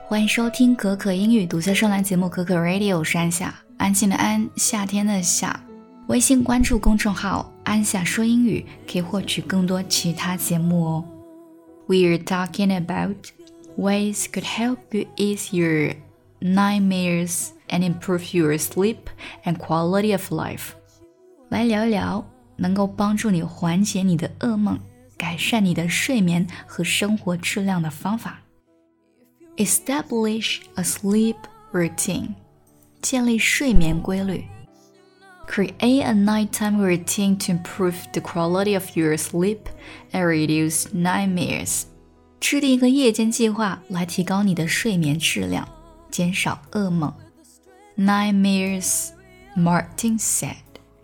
欢迎收听可可英语独家专栏节目可可 Radio， 我是安夏，安静的安，夏天的夏。微信关注公众号安夏说英语，可以获取更多其他节目哦。We are talking about ways could help you ease your nightmares and improve your sleep and quality of life。 来聊一聊能够帮助你缓解你的噩梦，改善你的睡眠和生活质量的方法。Establish a sleep routine. 建立睡眠规律。Create a nighttime routine to improve the quality of your sleep and reduce nightmares. 制定一个夜间计划来提高你的睡眠质量，减少噩梦。Nightmares, Martin said,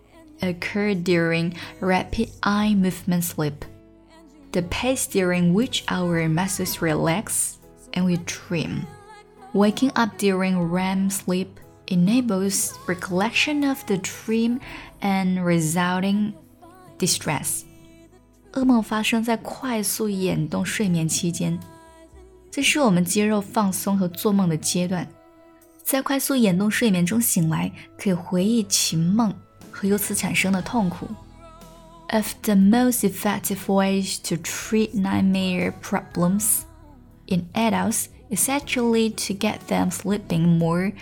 occur during rapid eye movement sleep, the pace during which our muscles relax and we dream. Waking up during REM sleep enables recollection of the dream and resulting distress. 噩梦发生在快速眼动睡眠期间，这是我们肌肉放松和做梦的阶段。在快速眼动睡眠中醒来，可以回忆其梦和由此产生的痛苦。Of the most effective ways to treat nightmare problems in adults is actually to get them sleeping more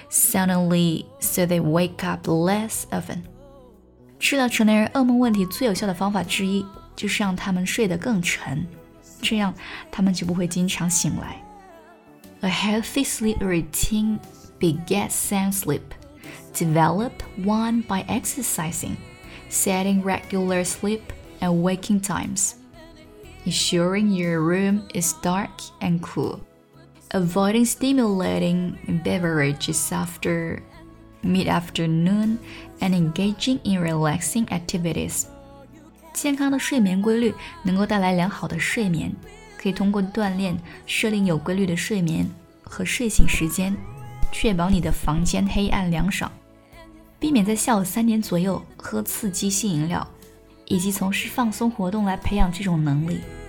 soundly so they wake up less often. 治疗成年人噩梦问题最有效的方法之一，就是让他们睡得更沉，这样他们就不会经常醒来。A healthy sleep routine begets sound sleep. Develop one by exercising, setting regular sleep and waking times, ensuring your room is dark and cool, avoiding stimulating beverages after mid-afternoon, and engaging in relaxing activities. 健康的睡眠规律能够带来良好的睡眠，可以通过锻炼设定有规律的睡眠和睡醒时间，确保你的房间黑暗凉爽，避免在下午3点左右喝刺激性饮料，以及从事放松活动来培养这种能力。